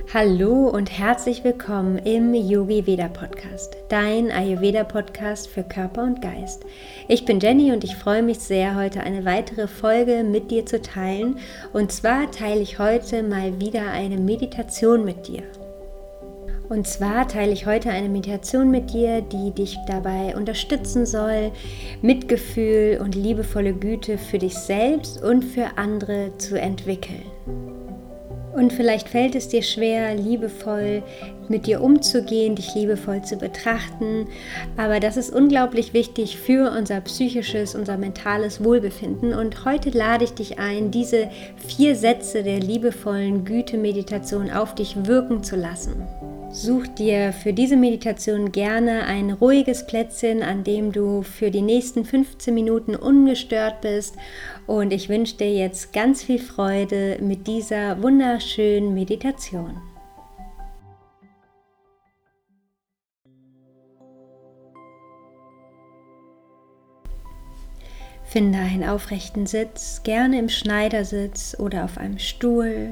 Hallo und herzlich willkommen im Yogi Veda Podcast, dein Ayurveda Podcast für Körper und Geist. Ich bin Jenny und ich freue mich sehr, heute eine weitere Folge mit dir zu teilen. Und zwar teile ich heute mal wieder eine Meditation mit dir. Und zwar teile ich heute eine Meditation mit dir, die dich dabei unterstützen soll, Mitgefühl und liebevolle Güte für dich selbst und für andere zu entwickeln. Und vielleicht fällt es dir schwer, liebevoll mit dir umzugehen, dich liebevoll zu betrachten, aber das ist unglaublich wichtig für unser psychisches, unser mentales Wohlbefinden. Und heute lade ich dich ein, diese 4 Sätze der liebevollen Güte-Meditation auf dich wirken zu lassen. Such dir für diese Meditation gerne ein ruhiges Plätzchen, an dem du für die nächsten 15 Minuten ungestört bist. Und ich wünsche dir jetzt ganz viel Freude mit dieser wunderschönen Meditation. Finde einen aufrechten Sitz, gerne im Schneidersitz oder auf einem Stuhl.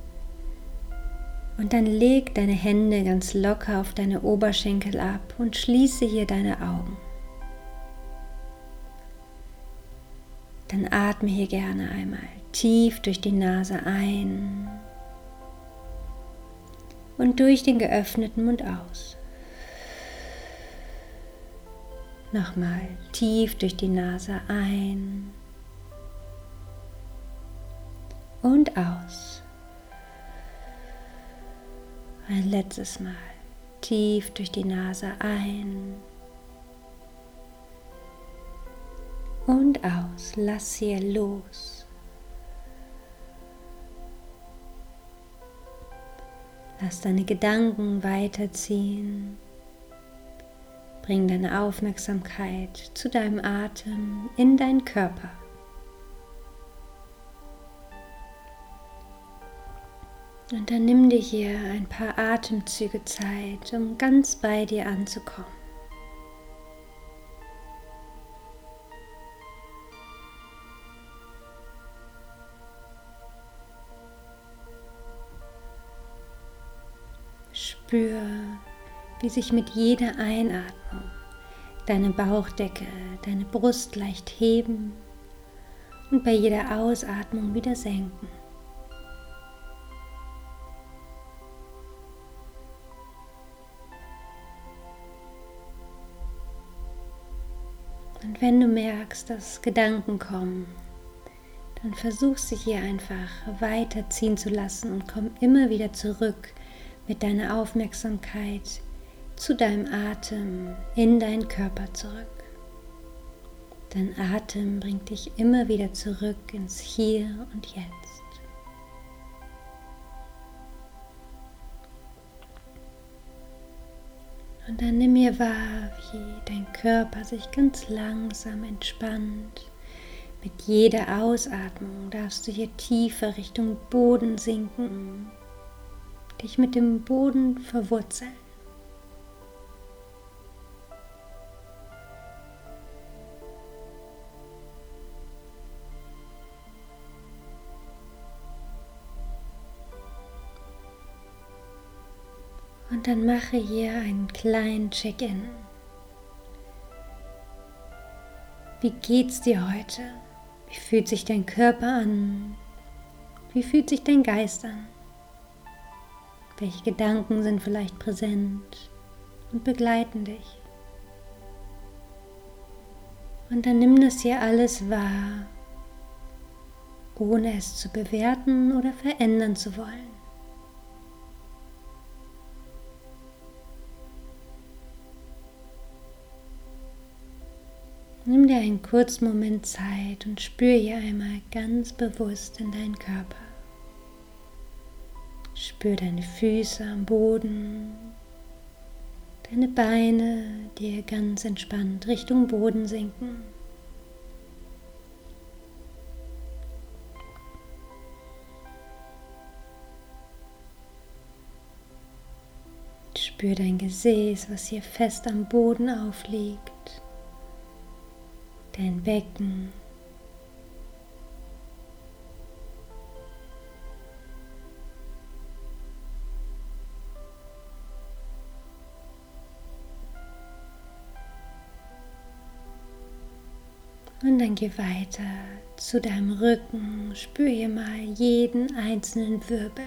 Und dann leg deine Hände ganz locker auf deine Oberschenkel ab und schließe hier deine Augen. Dann atme hier gerne einmal tief durch die Nase ein und durch den geöffneten Mund aus. Nochmal tief durch die Nase ein und aus. Ein letztes Mal tief durch die Nase ein und aus. Lass hier los. Lass deine Gedanken weiterziehen. Bring deine Aufmerksamkeit zu deinem Atem in deinen Körper. Und dann nimm dir hier ein paar Atemzüge Zeit, um ganz bei dir anzukommen. Spür, wie sich mit jeder Einatmung deine Bauchdecke, deine Brust leicht heben und bei jeder Ausatmung wieder senken. Und wenn du merkst, dass Gedanken kommen, dann versuch sie hier einfach weiterziehen zu lassen und komm immer wieder zurück mit deiner Aufmerksamkeit zu deinem Atem in deinen Körper zurück. Dein Atem bringt dich immer wieder zurück ins Hier und Jetzt. Und dann nimm mir wahr, wie dein Körper sich ganz langsam entspannt. Mit jeder Ausatmung darfst du hier tiefer Richtung Boden sinken, dich mit dem Boden verwurzeln. Und dann mache hier einen kleinen Check-in. Wie geht's dir heute? Wie fühlt sich dein Körper an? Wie fühlt sich dein Geist an? Welche Gedanken sind vielleicht präsent und begleiten dich? Und dann nimm das hier alles wahr, ohne es zu bewerten oder verändern zu wollen. Nimm dir einen kurzen Moment Zeit und spür hier einmal ganz bewusst in deinen Körper. Spür deine Füße am Boden, deine Beine, die ganz entspannt Richtung Boden sinken. Spür dein Gesäß, was hier fest am Boden aufliegt. Dein Becken. Und dann geh weiter zu deinem Rücken, spür hier mal jeden einzelnen Wirbel.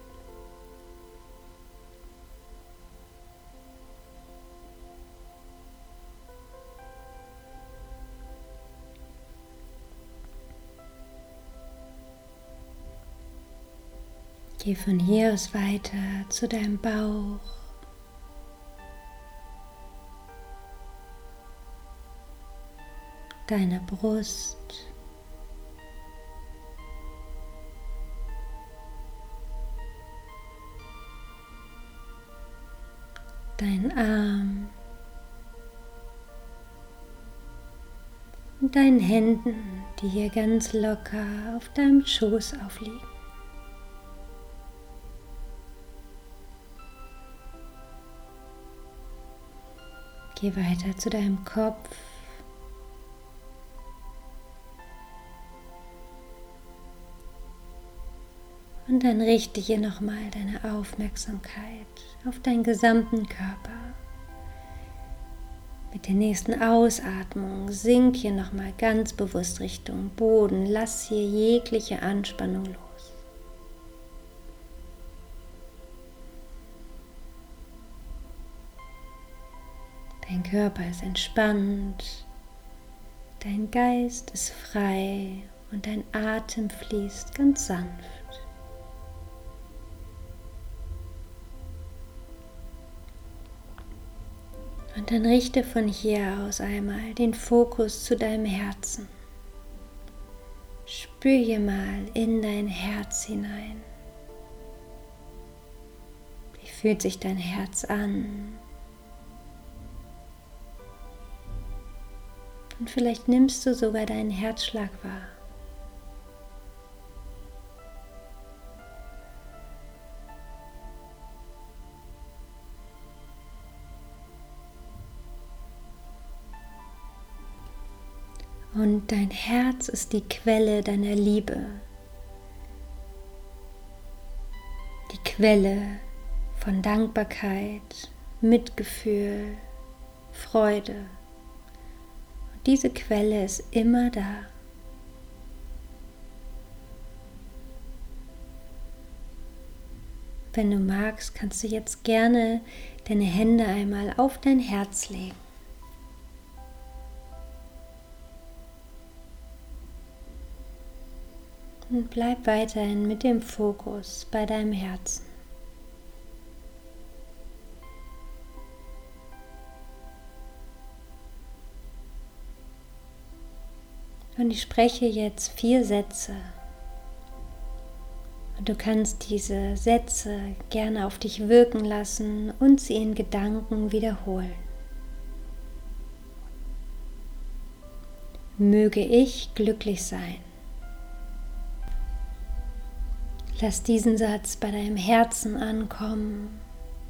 Geh von hier aus weiter zu deinem Bauch. Deiner Brust. Deinen Arm. Und deinen Händen, die hier ganz locker auf deinem Schoß aufliegen. Geh weiter zu deinem Kopf. Und dann richte hier nochmal deine Aufmerksamkeit auf deinen gesamten Körper. Mit der nächsten Ausatmung sink hier nochmal ganz bewusst Richtung Boden. Lass hier jegliche Anspannung los. Dein Körper ist entspannt, dein Geist ist frei und dein Atem fließt ganz sanft. Und dann richte von hier aus einmal den Fokus zu deinem Herzen. Spür hier mal in dein Herz hinein. Wie fühlt sich dein Herz an? Und vielleicht nimmst du sogar deinen Herzschlag wahr. Und dein Herz ist die Quelle deiner Liebe. Die Quelle von Dankbarkeit, Mitgefühl, Freude. Und diese Quelle ist immer da. Wenn du magst, kannst du jetzt gerne deine Hände einmal auf dein Herz legen. Und bleib weiterhin mit dem Fokus bei deinem Herzen. Und ich spreche jetzt 4 Sätze. Und du kannst diese Sätze gerne auf dich wirken lassen und sie in Gedanken wiederholen. Möge ich glücklich sein. Lass diesen Satz bei deinem Herzen ankommen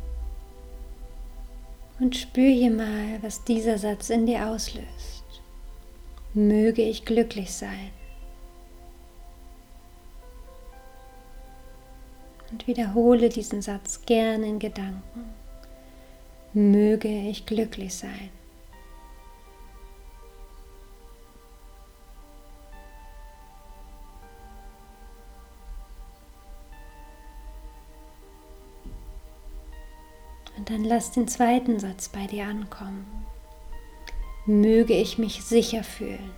und spür hier mal, was dieser Satz in dir auslöst. Möge ich glücklich sein. Und wiederhole diesen Satz gerne in Gedanken. Möge ich glücklich sein. Und dann lass den zweiten Satz bei dir ankommen. Möge ich mich sicher fühlen.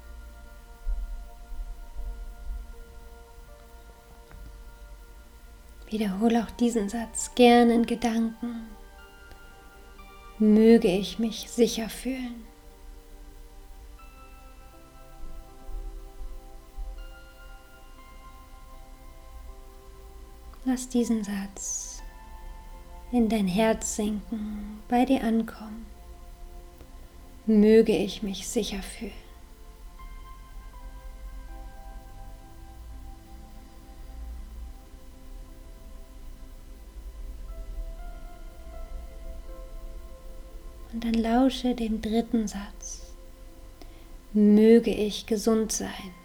Wiederhole auch diesen Satz gerne in Gedanken. Möge ich mich sicher fühlen. Lass diesen Satz in dein Herz sinken, bei dir ankommen. Möge ich mich sicher fühlen. Und dann lausche dem dritten Satz. Möge ich gesund sein.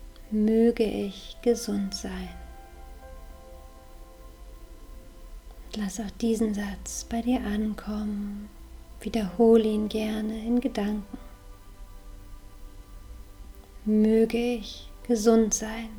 Möge ich gesund sein. lass auch diesen Satz bei dir ankommen. Wiederhole ihn gerne in Gedanken. Möge ich gesund sein.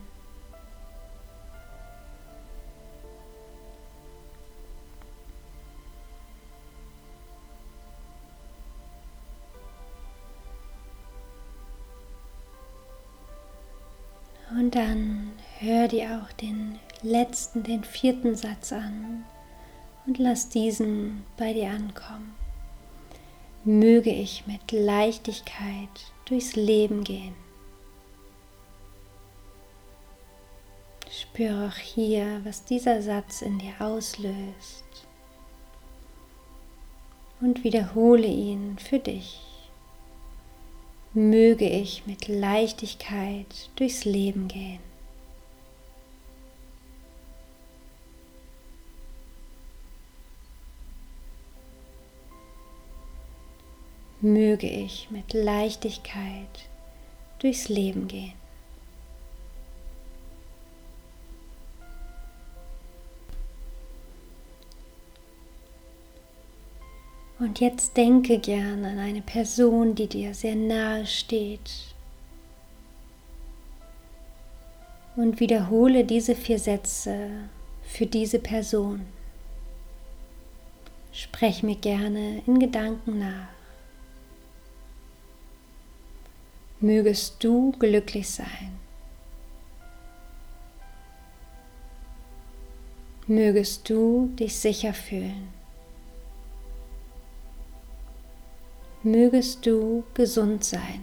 Und dann hör dir auch den vierten Satz an und lass diesen bei dir ankommen. Möge ich mit Leichtigkeit durchs Leben gehen. Spüre auch hier, was dieser Satz in dir auslöst und wiederhole ihn für dich. Möge ich mit Leichtigkeit durchs Leben gehen. Möge ich mit Leichtigkeit durchs Leben gehen. Und jetzt denke gern an eine Person, die dir sehr nahe steht. Und wiederhole diese 4 Sätze für diese Person. Sprech mir gerne in Gedanken nach. Mögest du glücklich sein. Mögest du dich sicher fühlen. Mögest du gesund sein.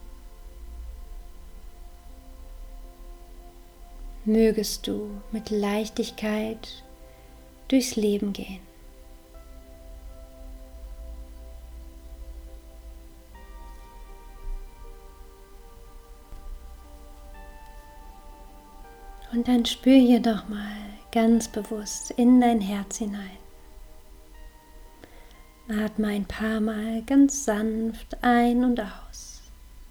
Mögest du mit Leichtigkeit durchs Leben gehen. Und dann spür hier doch mal ganz bewusst in dein Herz hinein. Atme ein paar Mal ganz sanft ein und aus.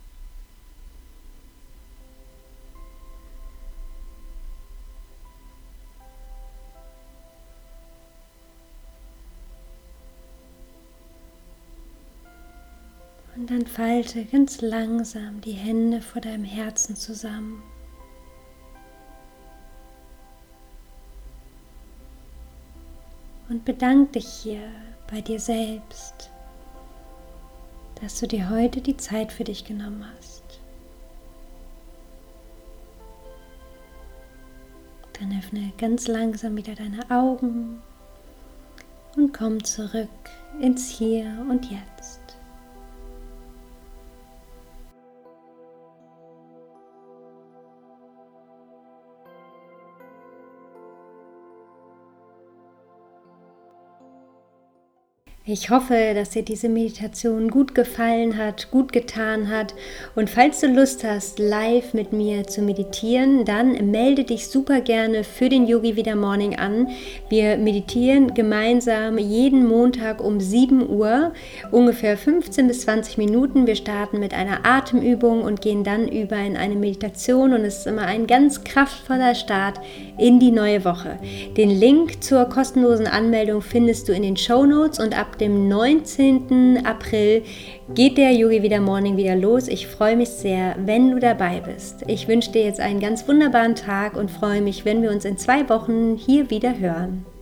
Und dann falte ganz langsam die Hände vor deinem Herzen zusammen. Und bedank dich hier bei dir selbst, dass du dir heute die Zeit für dich genommen hast. Dann öffne ganz langsam wieder deine Augen und komm zurück ins Hier und Jetzt. Ich hoffe, dass dir diese Meditation gut gefallen hat, gut getan hat. Und falls du Lust hast, live mit mir zu meditieren, dann melde dich super gerne für den Yogi Vidya Morning an. Wir meditieren gemeinsam jeden Montag um 7 Uhr, ungefähr 15 bis 20 Minuten. Wir starten mit einer Atemübung und gehen dann über in eine Meditation. Und es ist immer ein ganz kraftvoller Start in die neue Woche. Den Link zur kostenlosen Anmeldung findest du in den Shownotes und ab dem 19. April geht der Yogi Vidya Morning wieder los. Ich freue mich sehr, wenn du dabei bist. Ich wünsche dir jetzt einen ganz wunderbaren Tag und freue mich, wenn wir uns in 2 Wochen hier wieder hören.